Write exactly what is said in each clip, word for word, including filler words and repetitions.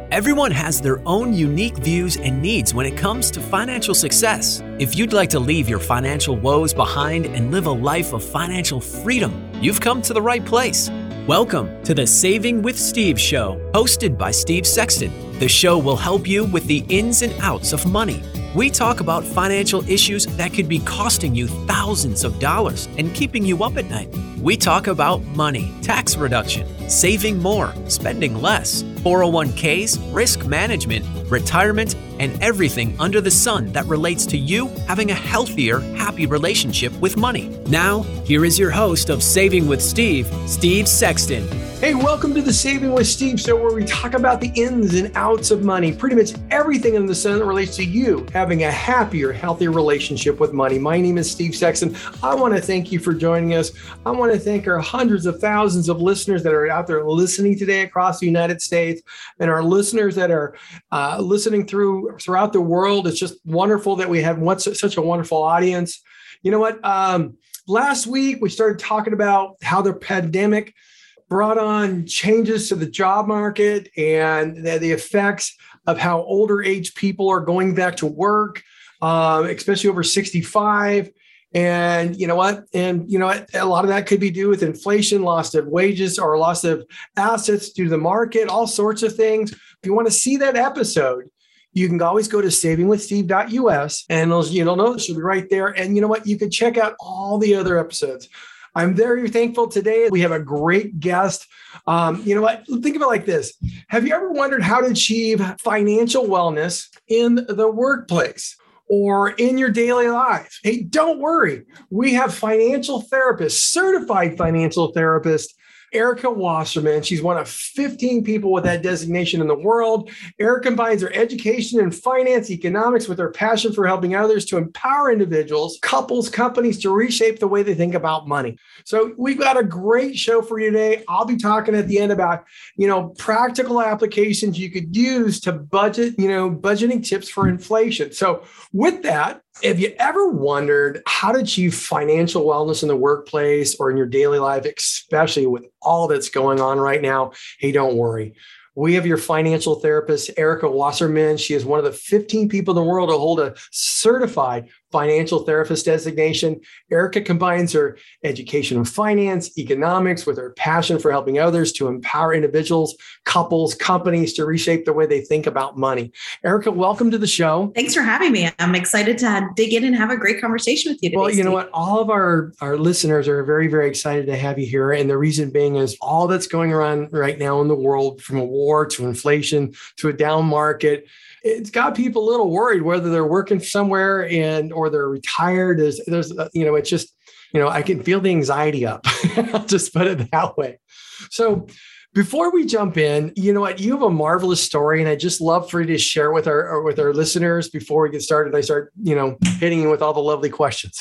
Everyone has their own unique views and needs when it comes to financial success. If you'd like to leave your financial woes behind and live a life of financial freedom, you've come to the right place. Welcome to the Saving with Steve show, hosted by Steve Sexton. The show will help you with the ins and outs of money. We talk about financial issues that could be costing you thousands of dollars and keeping you up at night. We talk about money, tax reduction, saving more, spending less, four oh one k's, risk management, retirement, and everything under the sun that relates to you having a healthier, happy relationship with money. Now, here is your host of Saving with Steve, Steve Sexton. Hey, welcome to the Saving with Steve show, where we talk about the ins and outs of money, pretty much everything under the sun that relates to you having a happier, healthier relationship with money. My name is Steve Sexton. I want to thank you for joining us. I want to thank our hundreds of thousands of listeners that are out there listening today across the United States, and our listeners that are uh, listening through throughout the world. It's just wonderful that we have one, such a wonderful audience. You know what? Um, last week, we started talking about how the pandemic brought on changes to the job market and the, the effects of how older age people are going back to work, um, especially over sixty-five. And you know what? And you know what? A lot of that could be due with inflation, loss of wages, or loss of assets due to the market, all sorts of things. If you want to see that episode, you can always go to saving with steve dot u s, and you'll know it should be right there. And you know what? You can check out all the other episodes. I'm very thankful today. We have a great guest. Um, you know what? Think of it like this. Have you ever wondered how to achieve financial wellness in the workplace or in your daily life? Hey, don't worry. We have financial therapists, certified financial therapist, Erica Wasserman. She's one of fifteen people with that designation in the world. Erica combines her education in finance, economics with her passion for helping others to empower individuals, couples, companies to reshape the way they think about money. So we've got a great show for you today. I'll be talking at the end about, you know, practical applications you could use to budget, you know, budgeting tips for inflation. So with that, have you ever wondered how to achieve financial wellness in the workplace or in your daily life, especially with all that's going on right now? Hey, don't worry. We have your financial therapist, Erica Wasserman. She is one of the fifteen people in the world to hold a certified financial therapist designation. Erica combines her education in finance, economics with her passion for helping others to empower individuals, couples, companies to reshape the way they think about money. Erica, welcome to the show. Thanks for having me. I'm excited to dig in and have a great conversation with you today. Well, you Steve. know what? All of our, our listeners are very, very excited to have you here. And the reason being is all that's going around right now in the world, from a war to inflation to a down market, it's got people a little worried whether they're working somewhere and or they're retired. There's, there's, you know, it's just, you know, I can feel the anxiety up. I'll just put it that way. So before we jump in, you know what? You have a marvelous story, and I just love for you to share with our with our listeners before we get started. I start, you know, hitting you with all the lovely questions.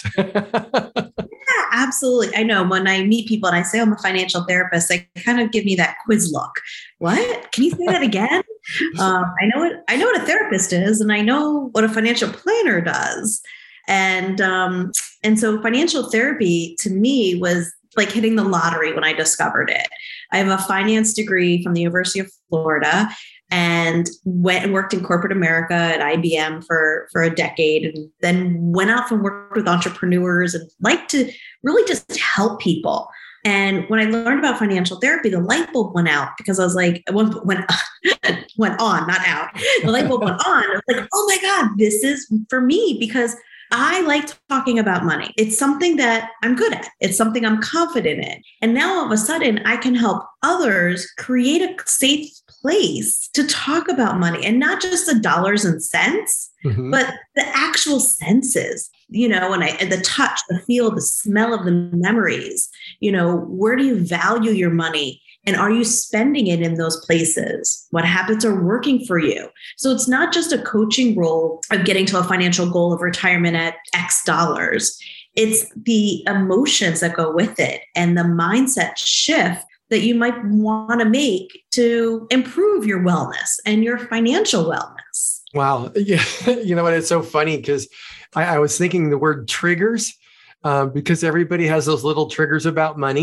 Yeah, absolutely. I know when I meet people and I say I'm a financial therapist, they kind of give me that quiz look. What? Can you say that again? um, I know what I know what a therapist is, and I know what a financial planner does. And um, and so financial therapy to me was like hitting the lottery when I discovered it. I have a finance degree from the University of Florida, and went and worked in corporate America at I B M for, for a decade, and then went out and worked with entrepreneurs and liked to really just help people. And when I learned about financial therapy, the light bulb went out, because I was like, it went, went, went on, not out. The light bulb went on. I was like, oh my God, this is for me, because I like talking about money. It's something that I'm good at. It's something I'm confident in. And now all of a sudden I can help others create a safe place to talk about money, and not just the dollars and cents, mm-hmm. but the actual senses, you know, and I, and the touch, the feel, the smell of the memories, you know, where do you value your money? And are you spending it in those places? What habits are working for you? So it's not just a coaching role of getting to a financial goal of retirement at X dollars. It's the emotions that go with it and the mindset shift that you might want to make to improve your wellness and your financial wellness. Wow. Yeah. You know what? It's so funny because I, I was thinking the word triggers, uh, because everybody has those little triggers about money.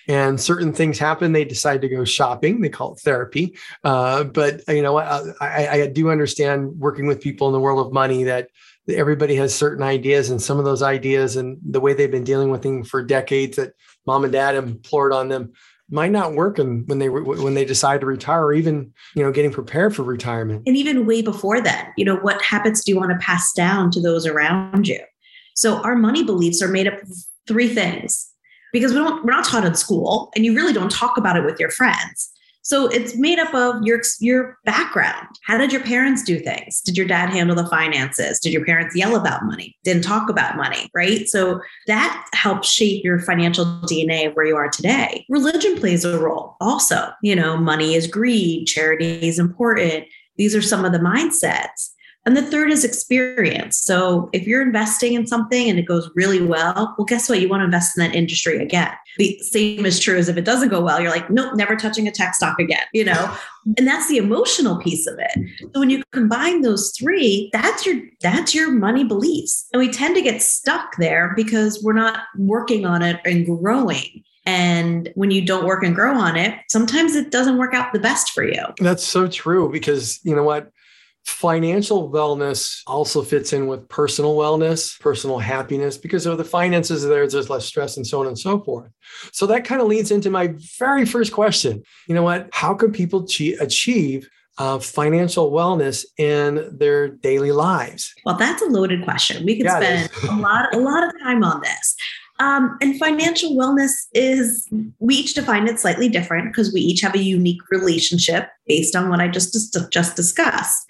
and certain things happen. They decide to go shopping. They call it therapy. Uh, but you know what? I, I do understand working with people in the world of money that everybody has certain ideas, and some of those ideas and the way they've been dealing with things for decades that mom and dad implored on them might not work and when they when they decide to retire, or even, you know, getting prepared for retirement. And even way before that, you know, what habits do you want to pass down to those around you? So our money beliefs are made up of three things, because we don't we're not taught in school, and you really don't talk about it with your friends. So it's made up of your, your background. How did your parents do things? Did your dad handle the finances? Did your parents yell about money? Didn't talk about money, right? So that helps shape your financial D N A of where you are today. Religion plays a role also. You know, money is greed, charity is important. These are some of the mindsets. And the third is experience. So if you're investing in something and it goes really well, well, guess what? You want to invest in that industry again. The same is true as if it doesn't go well, you're like, nope, never touching a tech stock again, you know? And that's the emotional piece of it. So when you combine those three, that's your, that's your money beliefs. And we tend to get stuck there because we're not working on it and growing. And when you don't work and grow on it, sometimes it doesn't work out the best for you. That's so true, because you know what? Financial wellness also fits in with personal wellness, personal happiness, because of the finances there, there's less stress and so on and so forth. So that kind of leads into my very first question. You know what? How can people che- achieve uh, financial wellness in their daily lives? Well, that's a loaded question. We could Yeah, spend a lot, a lot of time on this. Um, and financial wellness is, we each define it slightly different because we each have a unique relationship based on what I just, just, just discussed.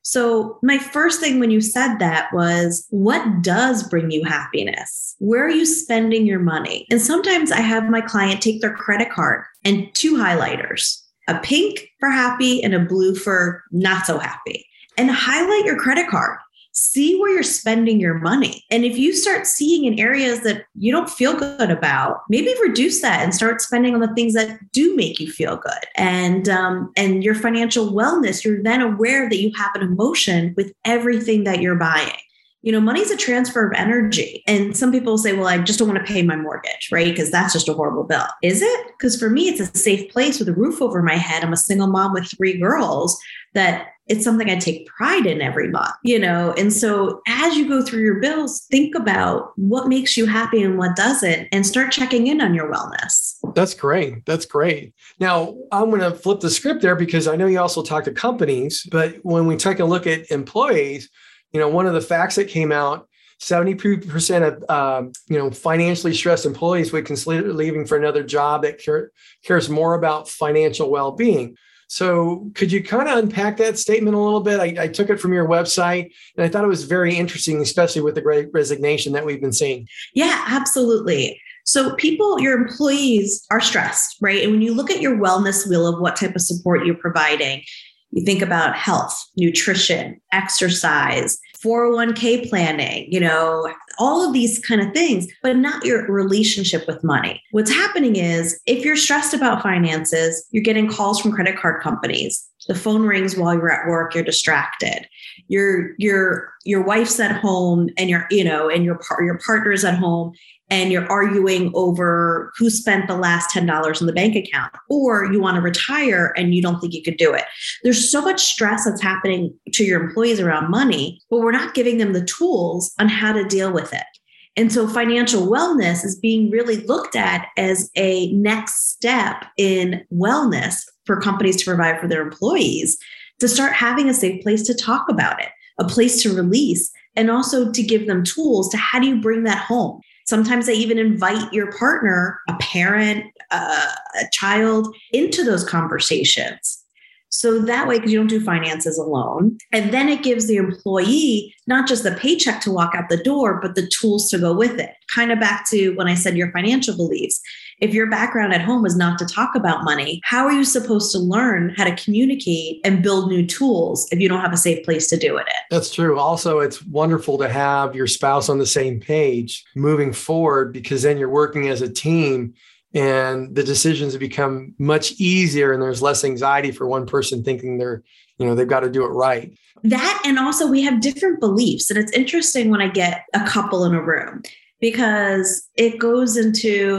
So my first thing when you said that was, what does bring you happiness? Where are you spending your money? And sometimes I have my client take their credit card and two highlighters, a pink for happy and a blue for not so happy, and highlight your credit card. See where you're spending your money. And if you start seeing in areas that you don't feel good about, maybe reduce that and start spending on the things that do make you feel good. And um, and your financial wellness, you're then aware that you have an emotion with everything that you're buying. You know, money is a transfer of energy. And some people say, well, I just don't want to pay my mortgage, right? Because that's just a horrible bill. Is it? Because for me, it's a safe place with a roof over my head. I'm a single mom with three girls that it's something I take pride in every month, you know? And so as you go through your bills, think about what makes you happy and what doesn't, and start checking in on your wellness. That's great. That's great. Now, I'm going to flip the script there, because I know you also talk to companies, but when we take a look at employees, you know, one of the facts that came out, seventy percent of, um, you know, financially stressed employees would consider leaving for another job that care, cares more about financial well-being. So could you kind of unpack that statement a little bit? I, I took it from your website, and I thought it was very interesting, especially with the great resignation that we've been seeing. Yeah, absolutely. So people, your employees are stressed, right? And when you look at your wellness wheel of what type of support you're providing, you think about health, nutrition, exercise, four oh one k planning, you know, all of these kind of things, but not your relationship with money. What's happening is, if you're stressed about finances, you're getting calls from credit card companies. The phone rings while you're at work, you're distracted. Your your your wife's at home, and your you know, and your par- your partner's at home, and you're arguing over who spent the last ten dollars in the bank account, or you want to retire and you don't think you could do it. There's so much stress that's happening to your employees around money, but we're not giving them the tools on how to deal with it. And so financial wellness is being really looked at as a next step in wellness for companies to provide for their employees, to start having a safe place to talk about it, a place to release, and also to give them tools to how do you bring that home. Sometimes they even invite your partner, a parent, uh, a child, into those conversations. So that way, because you don't do finances alone. And then it gives the employee not just the paycheck to walk out the door, but the tools to go with it. Kind of back to when I said your financial beliefs. If your background at home was not to talk about money, how are you supposed to learn how to communicate and build new tools if you don't have a safe place to do it in? That's true. Also, it's wonderful to have your spouse on the same page moving forward, because then you're working as a team and the decisions have become much easier, and there's less anxiety for one person thinking they're, you know, they've got to do it right. That, and also we have different beliefs. And it's interesting when I get a couple in a room, because it goes into,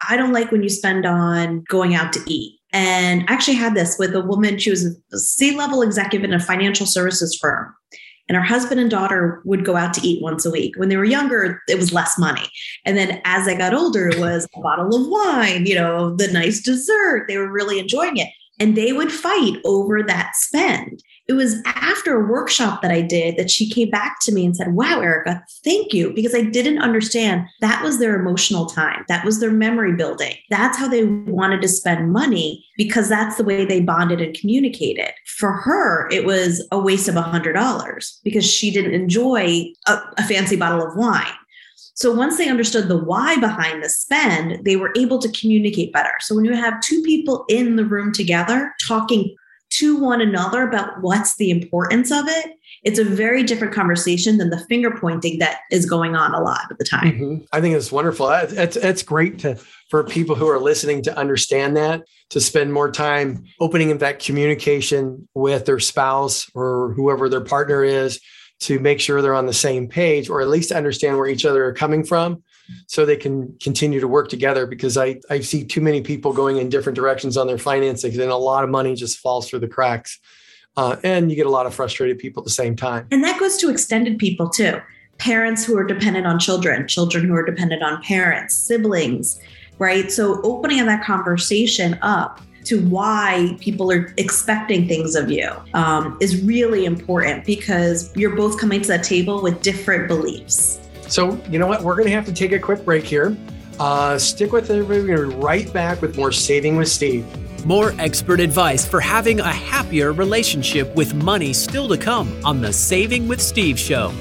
I don't like when you spend on going out to eat. And I actually had this with a woman. She was a C-level executive in a financial services firm. And her husband and daughter would go out to eat once a week. When they were younger, it was less money. And then as they got older, it was a bottle of wine, you know, the nice dessert. They were really enjoying it. And they would fight over that spend. It was after a workshop that I did that she came back to me and said, wow, Erica, thank you. Because I didn't understand that was their emotional time. That was their memory building. That's how they wanted to spend money because that's the way they bonded and communicated. For her, it was a waste of one hundred dollars because she didn't enjoy a, a fancy bottle of wine. So once they understood the why behind the spend, they were able to communicate better. So when you have two people in the room together talking to one another about what's the importance of it, it's a very different conversation than the finger pointing that is going on a lot of the time. Mm-hmm. I think it's wonderful. It's, it's great to, for people who are listening to understand that, to spend more time opening up that communication with their spouse or whoever their partner is, to make sure they're on the same page, or at least understand where each other are coming from so they can continue to work together. Because I, I see too many people going in different directions on their finances, and a lot of money just falls through the cracks. Uh, and you get a lot of frustrated people at the same time. And that goes to extended people too. Parents who are dependent on children, children who are dependent on parents, siblings, right? So opening that conversation up to why people are expecting things of you um, is really important because you're both coming to that table with different beliefs. So, you know what? We're going to have to take a quick break here. Uh, stick with it. We're going to be right back with more Saving with Steve. More expert advice for having a happier relationship with money still to come on the Saving with Steve show.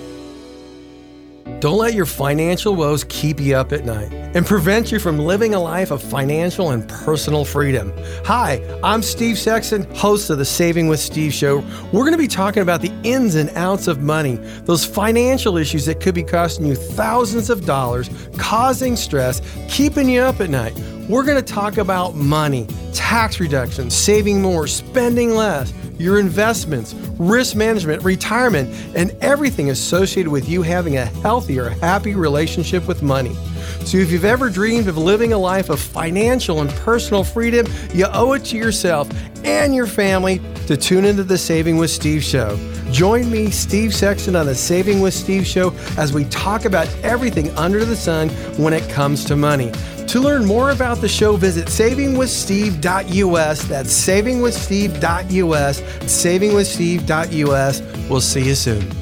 Don't let your financial woes keep you up at night and prevent you from living a life of financial and personal freedom. Hi, I'm Steve Sexton, host of the Saving with Steve show. We're going to be talking about the ins and outs of money, those financial issues that could be costing you thousands of dollars, causing stress, keeping you up at night. We're going to talk about money, tax reductions, saving more, spending less, your investments, risk management, retirement, and everything associated with you having a healthier, happy relationship with money. So if you've ever dreamed of living a life of financial and personal freedom, you owe it to yourself and your family to tune into the Saving with Steve show. Join me, Steve Sexton, on the Saving with Steve show as we talk about everything under the sun when it comes to money. To learn more about the show, visit saving with steve dot u s. That's saving with steve dot u s, saving with steve dot u s. We'll see you soon.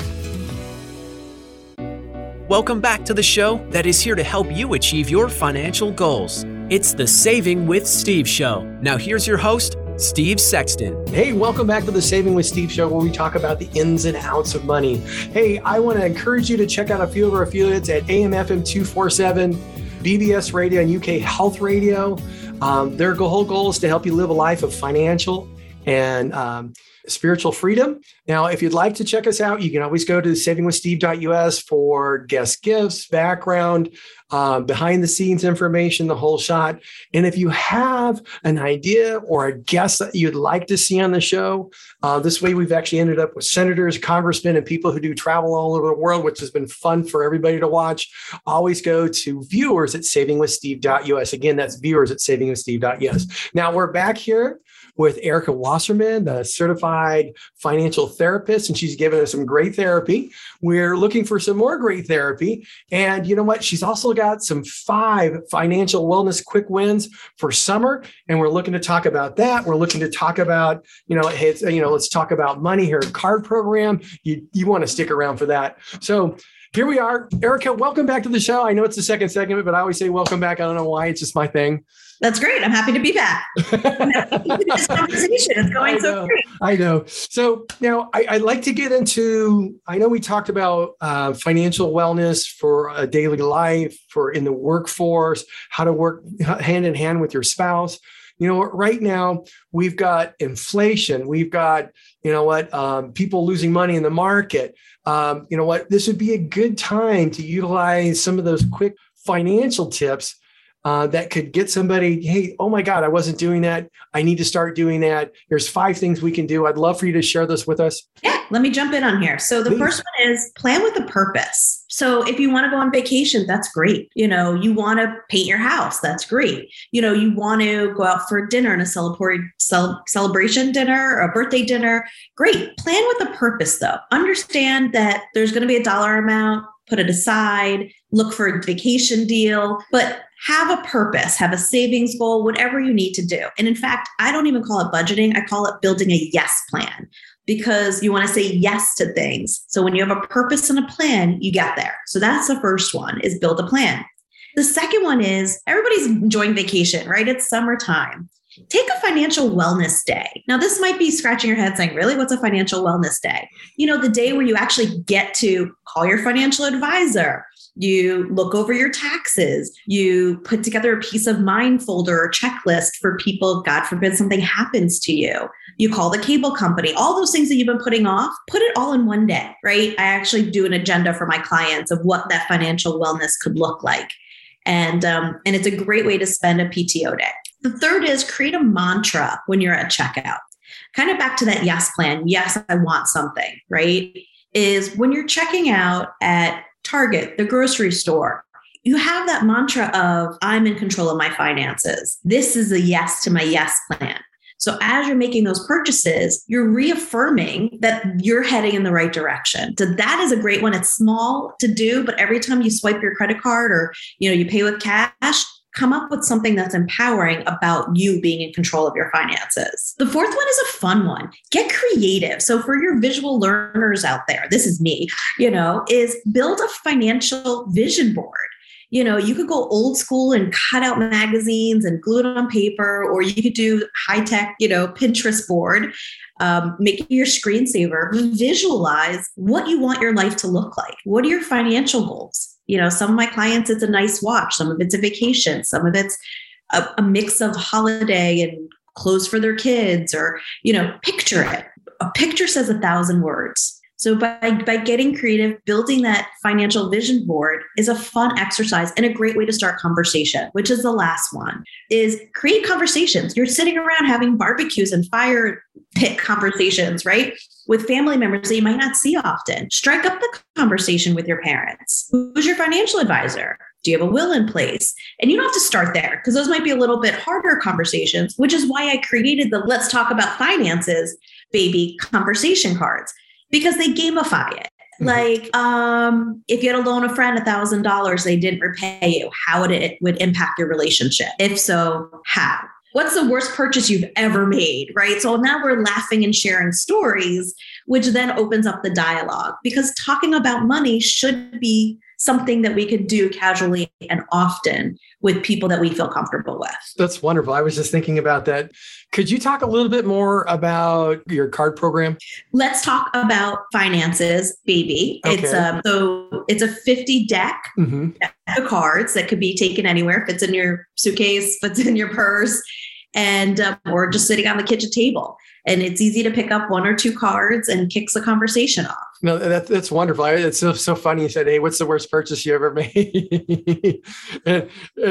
Welcome back to the show that is here to help you achieve your financial goals. It's the Saving with Steve show. Now here's your host, Steve Sexton. Hey, welcome back to the Saving with Steve show, where we talk about the ins and outs of money. Hey, I want to encourage you to check out a few of our affiliates at A M F M two forty-seven, B B S Radio, and U K Health Radio. Um, their whole goal is to help you live a life of financial and um, spiritual freedom. Now, if you'd like to check us out, you can always go to saving with steve dot u s for guest gifts, background, um, behind the scenes information, the whole shot. And if you have an idea or a guest that you'd like to see on the show, uh, this way we've actually ended up with senators, congressmen, and people who do travel all over the world, which has been fun for everybody to watch. Always go to viewers at saving with steve dot u s. Again, that's viewers at saving with steve dot u s. Now we're back here with Erica Wasserman, the certified financial therapist, and she's given us some great therapy. We're looking for some more great therapy. And you know what? She's also got some five financial wellness quick wins for summer. And we're looking to talk about that. We're looking to talk about, you know, hey, it's, you know, let's talk about money here, card program. You, you want to stick around for that. So here we are. Erica, welcome back to the show. I know it's the second segment, but I always say welcome back. I don't know why. It's just my thing. That's great. I'm happy to be back. This conversation is going so great. I know. So now I, I'd like to get into, I know we talked about uh, financial wellness for a daily life, for in the workforce, how to work hand in hand with your spouse. You know, right now we've got inflation. We've got, you know what, um, people losing money in the market. Um, you know what, this would be a good time to utilize some of those quick financial tips uh, that could get somebody, hey, oh my God, I wasn't doing that. I need to start doing that. There's five things we can do. I'd love for you to share this with us. Yeah, let me jump in on here. So the Please. First one is plan with a purpose. So if you want to go on vacation, that's great. You know, you want to paint your house, that's great. You know, you want to go out for dinner and a celebratory cel- celebration dinner or a birthday dinner, great. Plan with a purpose though. Understand that there's going to be a dollar amount, put it aside, look for a vacation deal, but have a purpose, have a savings goal, whatever you need to do. And in fact, I don't even call it budgeting. I call it building a yes plan, because you want to say yes to things. So when you have a purpose and a plan, you get there. So that's the first one, is build a plan. The second one is everybody's enjoying vacation, right? It's summertime. Take a financial wellness day. Now, this might be scratching your head saying, really, what's a financial wellness day? You know, the day where you actually get to call your financial advisor. You look over your taxes. You put together a peace of mind folder or checklist for people, God forbid something happens to you. You call the cable company, all those things that you've been putting off, put it all in one day, right? I actually do an agenda for my clients of what that financial wellness could look like. And, um, and it's a great way to spend a P T O day. The third is create a mantra when you're at checkout. Kind of back to that yes plan. Yes, I want something, right? Is when you're checking out at Target, the grocery store, you have that mantra of, I'm in control of my finances. This is a yes to my yes plan. So as you're making those purchases, you're reaffirming that you're heading in the right direction. So that is a great one. It's small to do, but every time you swipe your credit card or, you know, you pay with cash, come up with something that's empowering about you being in control of your finances. The fourth one is a fun one. Get creative. So for your visual learners out there, this is me, you know, is build a financial vision board. You know, you could go old school and cut out magazines and glue it on paper, or you could do high tech, you know, Pinterest board, um, make your screensaver, visualize what you want your life to look like. What are your financial goals? You know, some of my clients, it's a nice watch. Some of it's a vacation. Some of it's a, a mix of holiday and clothes for their kids, or, you know, picture it. A picture says a thousand words. So by, by getting creative, building that financial vision board is a fun exercise and a great way to start conversation, which is the last one, is create conversations. You're sitting around having barbecues and fire pit conversations, right? With family members that you might not see often. Strike up the conversation with your parents. Who's your financial advisor? Do you have a will in place? And you don't have to start there, because those might be a little bit harder conversations, which is why I created the Let's Talk About Finances baby conversation cards, because they gamify it. Mm-hmm. Like, um, if you had to loan a friend a thousand dollars, they didn't repay you, how would it would impact your relationship? If so, how? What's the worst purchase you've ever made, right? So now we're laughing and sharing stories, which then opens up the dialogue, because talking about money should be something that we could do casually and often with people that we feel comfortable with. That's wonderful. I was just thinking about that. Could you talk a little bit more about your card program? Let's talk about finances, baby. Okay. It's um, so it's a fifty deck mm-hmm. of cards that could be taken anywhere. If it's in your suitcase, if it's in your purse, and um, or just sitting on the kitchen table. And it's easy to pick up one or two cards and kicks the conversation off. No, that, that's wonderful. It's so, so funny. You said, hey, what's the worst purchase you ever made? uh,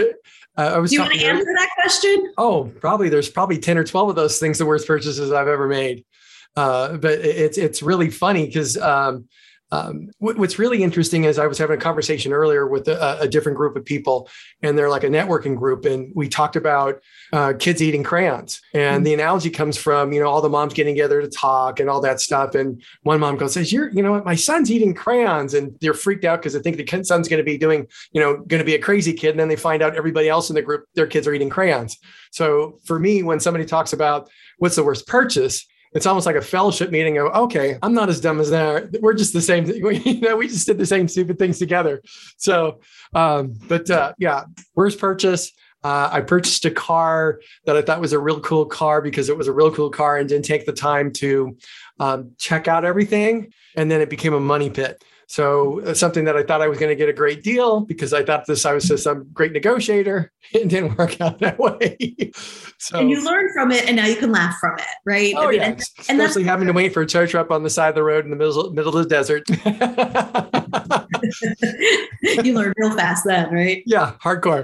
I was Do you want to answer that question? Oh, probably. There's probably ten or twelve of those things, the worst purchases I've ever made. Uh, but it's it's really funny because um, um, what's really interesting is I was having a conversation earlier with a, a different group of people, and they're like a networking group. And we talked about uh, kids eating crayons. And mm-hmm. the analogy comes from, you know, all the moms getting together to talk and all that stuff. And one mom goes, says, you're, you know what, my son's eating crayons. And they're freaked out because they think the son's going to be doing, you know, going to be a crazy kid. And then they find out everybody else in the group, their kids are eating crayons. So for me, when somebody talks about what's the worst purchase, it's almost like a fellowship meeting of, okay, I'm not as dumb as that. We're just the same. You know, we just did the same stupid things together. So, um, but uh, yeah, worst purchase. Uh, I purchased a car that I thought was a real cool car because it was a real cool car and didn't take the time to um, check out everything. And then it became a money pit. So uh, something that I thought I was going to get a great deal because I thought this, I was just some great negotiator. It didn't work out that way. So, and you learn from it and now you can laugh from it, right? Oh, I mean, yeah. And, and especially having to wait for a tow truck on the side of the road in the middle, middle of the desert. You learn real fast then, right? Yeah, hardcore.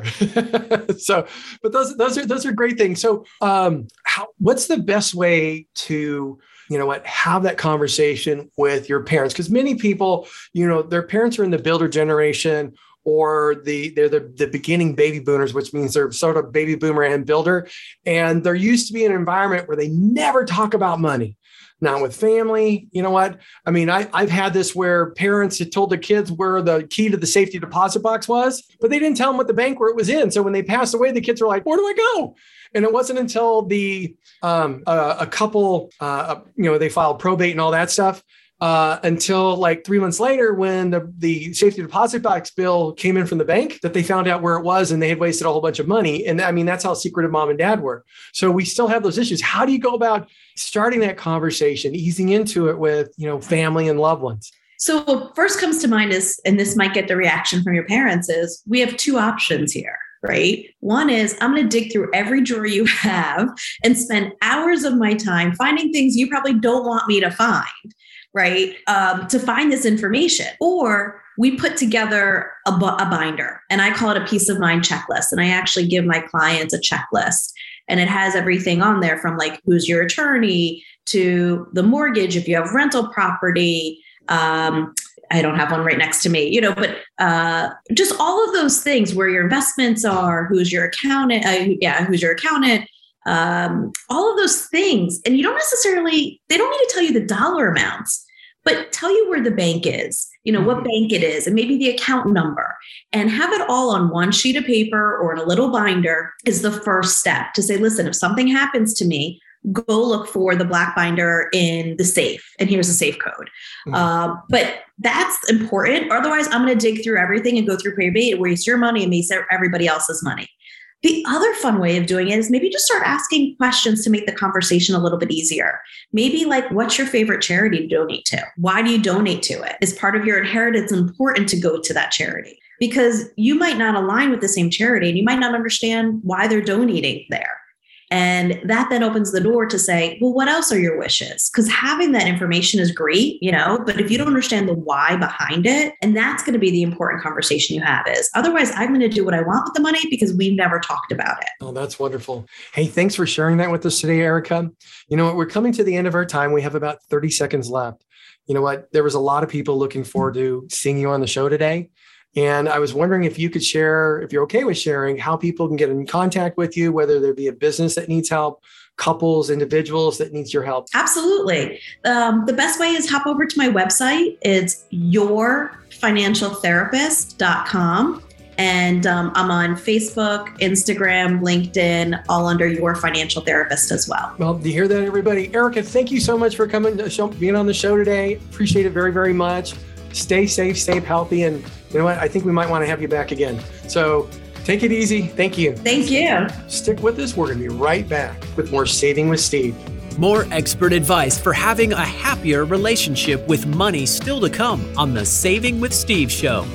So, but those those are those are great things. So, um, how, what's the best way to, you know what, have that conversation with your parents? Because many people, you know, their parents are in the builder generation, or the they're the, the beginning baby boomers, which means they're sort of baby boomer and builder. And they're used to be in an environment where they never talk about money. Not with family. You know what? I mean, I, I've had this where parents had told their kids where the key to the safety deposit box was, but they didn't tell them what the bank where it was in. So when they passed away, the kids were like, where do I go? And it wasn't until the um, uh, a couple, uh, you know, they filed probate and all that stuff, uh, until like three months later, when the, the safety deposit box bill came in from the bank, that they found out where it was and they had wasted a whole bunch of money. And I mean, that's how secretive mom and dad were. So we still have those issues. How do you go about starting that conversation, easing into it with, you know, family and loved ones? So what first comes to mind is, and this might get the reaction from your parents, is we have two options here, right? One is I'm going to dig through every drawer you have and spend hours of my time finding things you probably don't want me to find, right? Um, to find this information. Or we put together a, bu- a binder, and I call it a peace of mind checklist. And I actually give my clients a checklist. And it has everything on there from like, who's your attorney, to the mortgage, if you have rental property. Um, I don't have one right next to me, you know, but uh, just all of those things, where your investments are, who's your accountant, uh, yeah, who's your accountant, um, all of those things. And you don't necessarily, they don't need to tell you the dollar amounts, but tell you where the bank is, you know, what bank it is, and maybe the account number, and have it all on one sheet of paper or in a little binder is the first step to say, listen, if something happens to me, go look for the black binder in the safe. And here's the safe code. Mm-hmm. Um, but that's important. Otherwise, I'm going to dig through everything and go through probate, waste your money and waste everybody else's money. The other fun way of doing it is maybe just start asking questions to make the conversation a little bit easier. Maybe like, what's your favorite charity to donate to? Why do you donate to it? Is part of your inheritance important to go to that charity? Because you might not align with the same charity and you might not understand why they're donating there. And that then opens the door to say, well, what else are your wishes? Because having that information is great, you know, but if you don't understand the why behind it, and that's going to be the important conversation you have is, otherwise I'm going to do what I want with the money because we've never talked about it. Oh, that's wonderful. Hey, thanks for sharing that with us today, Erica. You know what? We're coming to the end of our time. We have about thirty seconds left. You know what? There was a lot of people looking forward to seeing you on the show today. And I was wondering if you could share, if you're okay with sharing, how people can get in contact with you, whether there be a business that needs help, couples, individuals that needs your help. Absolutely. Um, the best way is hop over to my website. It's your financial therapist dot com. And um, I'm on Facebook, Instagram, LinkedIn, all under Your Financial Therapist as well. Well, do you hear that, everybody? Erica, thank you so much for coming to show, being on the show today. Appreciate it very, very much. Stay safe, stay healthy. And you know what? I think we might want to have you back again. So take it easy. Thank you. Thank you. Stick with us. We're going to be right back with more Saving with Steve. More expert advice for having a happier relationship with money still to come on the Saving with Steve show.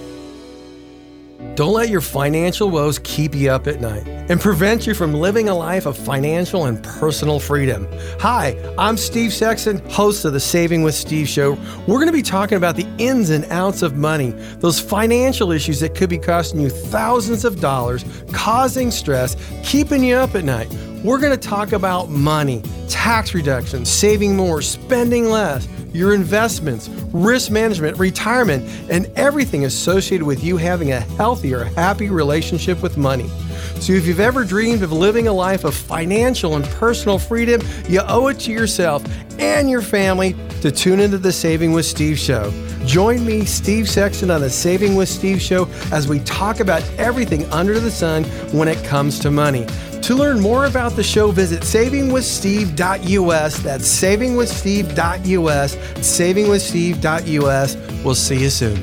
Don't let your financial woes keep you up at night and prevent you from living a life of financial and personal freedom. Hi, I'm Steve Sexton, host of the Saving with Steve show. We're going to be talking about the ins and outs of money, those financial issues that could be costing you thousands of dollars, causing stress, keeping you up at night. We're going to talk about money, tax reduction, saving more, spending less, your investments, risk management, retirement, and everything associated with you having a healthier, happy relationship with money. So if you've ever dreamed of living a life of financial and personal freedom, you owe it to yourself and your family to tune into the Saving with Steve show. Join me, Steve Sexton, on the Saving with Steve show as we talk about everything under the sun when it comes to money. To learn more about the show, visit saving with steve dot u s. That's saving with steve dot u s. saving with steve dot u s. We'll see you soon.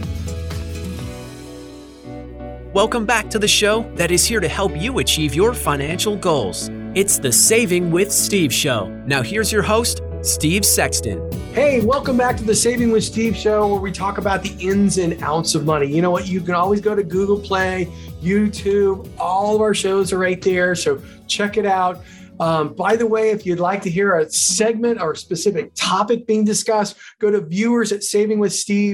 Welcome back to the show that is here to help you achieve your financial goals. It's the Saving with Steve show. Now here's your host, Steve Sexton. Hey, welcome back to the Saving with Steve show, where we talk about the ins and outs of money. You know what? You can always go to Google Play, YouTube. All of our shows are right there, so check it out. Um, by the way, if you'd like to hear a segment or a specific topic being discussed, go to viewers at saving with steve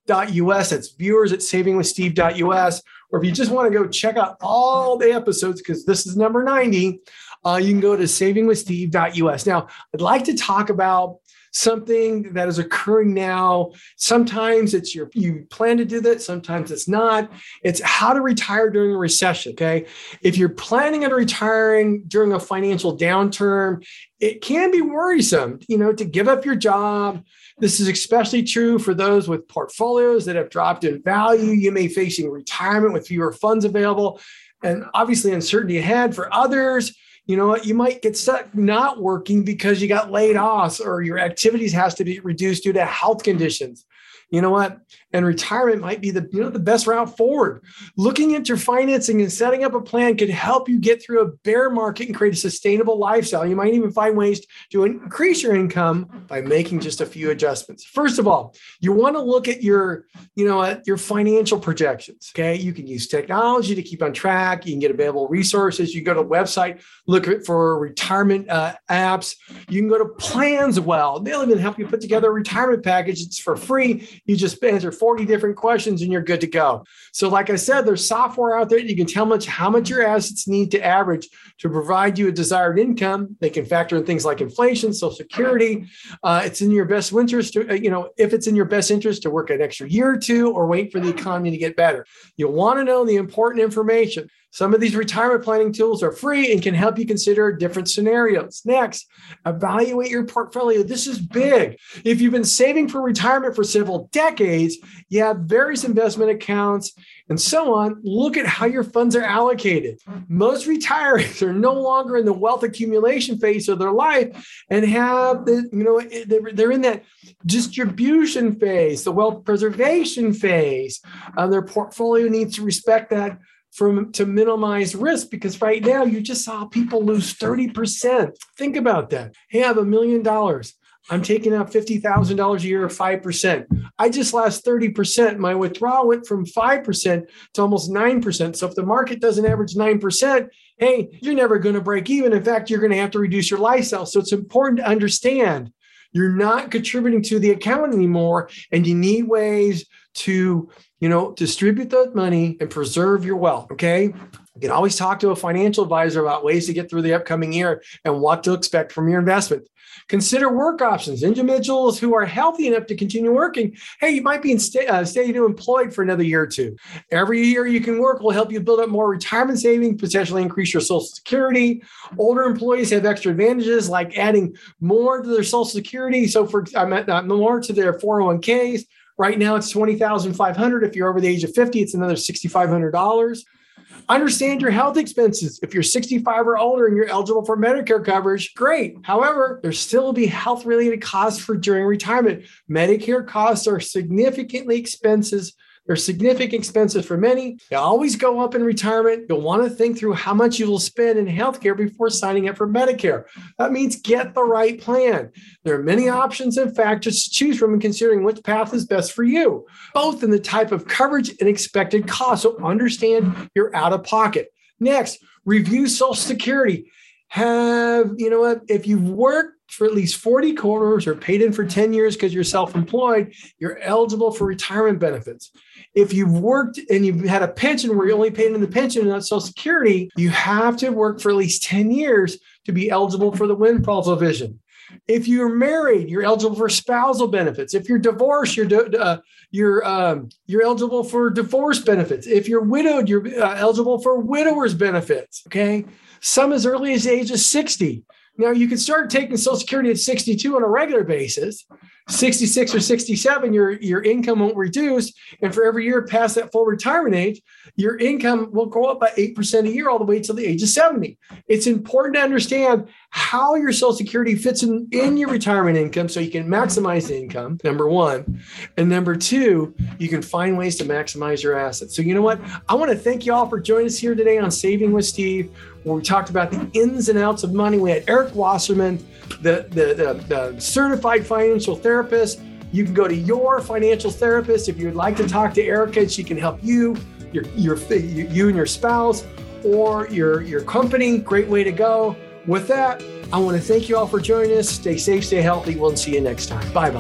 dot U S. That's viewers at saving with steve dot U S. Or if you just want to go check out all the episodes, because this is number ninety, uh, you can go to saving with steve dot U S. Now, I'd like to talk about something that is occurring now. Sometimes it's your, you plan to do that. Sometimes it's not. It's how to retire during a recession. Okay. If you're planning on retiring during a financial downturn, it can be worrisome, you know, to give up your job. This is especially true for those with portfolios that have dropped in value. You may be facing retirement with fewer funds available and obviously uncertainty ahead. For others, you know what, you might get stuck not working because you got laid off or your activities has to be reduced due to health conditions. You know what? And retirement might be the, you know, the best route forward. Looking at your financing and setting up a plan could help you get through a bear market and create a sustainable lifestyle. You might even find ways to increase your income by making just a few adjustments. First of all, you want to look at your, you know, at your financial projections. Okay. You can use technology to keep on track. You can get available resources. You go to a website, look for retirement uh, apps. You can go to PlansWell. They'll even help you put together a retirement package. It's for free. You just answer forty different questions and you're good to go. So like I said, there's software out there. You can tell much how much your assets need to average to provide you a desired income. They can factor in things like inflation, Social Security. Uh, it's in your best interest to, you know, if it's in your best interest to work an extra year or two or wait for the economy to get better. You'll want to know the important information. Some of these retirement planning tools are free and can help you consider different scenarios. Next, evaluate your portfolio. This is big. If you've been saving for retirement for several decades, you have various investment accounts and so on, look at how your funds are allocated. Most retirees are no longer in the wealth accumulation phase of their life and have the, you know, they're in that distribution phase, the wealth preservation phase. Uh, their portfolio needs to respect that from to minimize risk, because right now you just saw people lose thirty percent. Think about that. Hey, I have a million dollars. I'm taking out fifty thousand dollars a year or five percent. I just lost thirty percent. My withdrawal went from five percent to almost nine percent. So if the market doesn't average nine percent, hey, you're never going to break even. In fact, you're going to have to reduce your lifestyle. So it's important to understand you're not contributing to the account anymore, and you need ways to, you know, distribute that money and preserve your wealth. Okay. You can always talk to a financial advisor about ways to get through the upcoming year and what to expect from your investment. Consider work options. Individuals who are healthy enough to continue working, hey, you might be in sta- uh, stay employed for another year or two. Every year you can work will help you build up more retirement savings, potentially increase your Social Security. Older employees have extra advantages like adding more to their Social Security. So for uh, more to their four oh one k's. Right now it's twenty thousand five hundred dollars. If you're over the age of fifty, it's another six thousand five hundred dollars. Understand your health expenses. If you're sixty-five or older and you're eligible for Medicare coverage, great. However, there still will be health-related costs for during retirement. Medicare costs are significantly expenses. They're significant expenses for many. They always go up in retirement. You'll want to think through how much you will spend in healthcare before signing up for Medicare. That means get the right plan. There are many options and factors to choose from in considering which path is best for you, both in the type of coverage and expected cost. So understand your out-of-pocket. Next, review Social Security. Have, you know what, if you've worked for at least forty quarters or paid in for ten years because you're self-employed, you're eligible for retirement benefits. If you've worked and you've had a pension where you only paid in the pension and not Social Security, you have to work for at least ten years to be eligible for the windfall provision. If you're married, you're eligible for spousal benefits. If you're divorced, you're uh, you're um, you're eligible for divorce benefits. If you're widowed, you're uh, eligible for widowers benefits. Okay, some as early as the age of sixty. Now, you can start taking Social Security at sixty-two on a regular basis. sixty-six or sixty-seven, your, your income won't reduce. And for every year past that full retirement age, your income will go up by eight percent a year all the way till the age of seventy. It's important to understand how your Social Security fits in, in your retirement income so you can maximize the income, number one. And number two, you can find ways to maximize your assets. So you know what? I want to thank you all for joining us here today on Saving with Steve, where we talked about the ins and outs of money. We had Eric Wasserman, the, the, the, the certified financial therapist. You can go to your financial therapist if you would like to talk to Erica. She can help you, your, your, you and your spouse, or your, your company. Great way to go. With that, I want to thank you all for joining us. Stay safe, stay healthy. We'll see you next time. Bye-bye.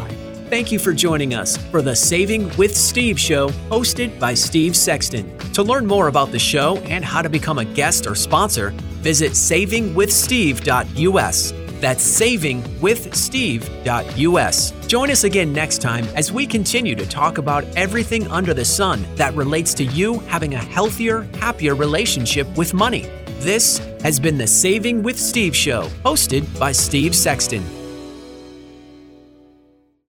Thank you for joining us for the Saving with Steve show, hosted by Steve Sexton. To learn more about the show and how to become a guest or sponsor, visit saving with steve dot u s. That's saving with steve dot u s. Join us again next time as we continue to talk about everything under the sun that relates to you having a healthier, happier relationship with money. This has been the Saving with Steve show, hosted by Steve Sexton.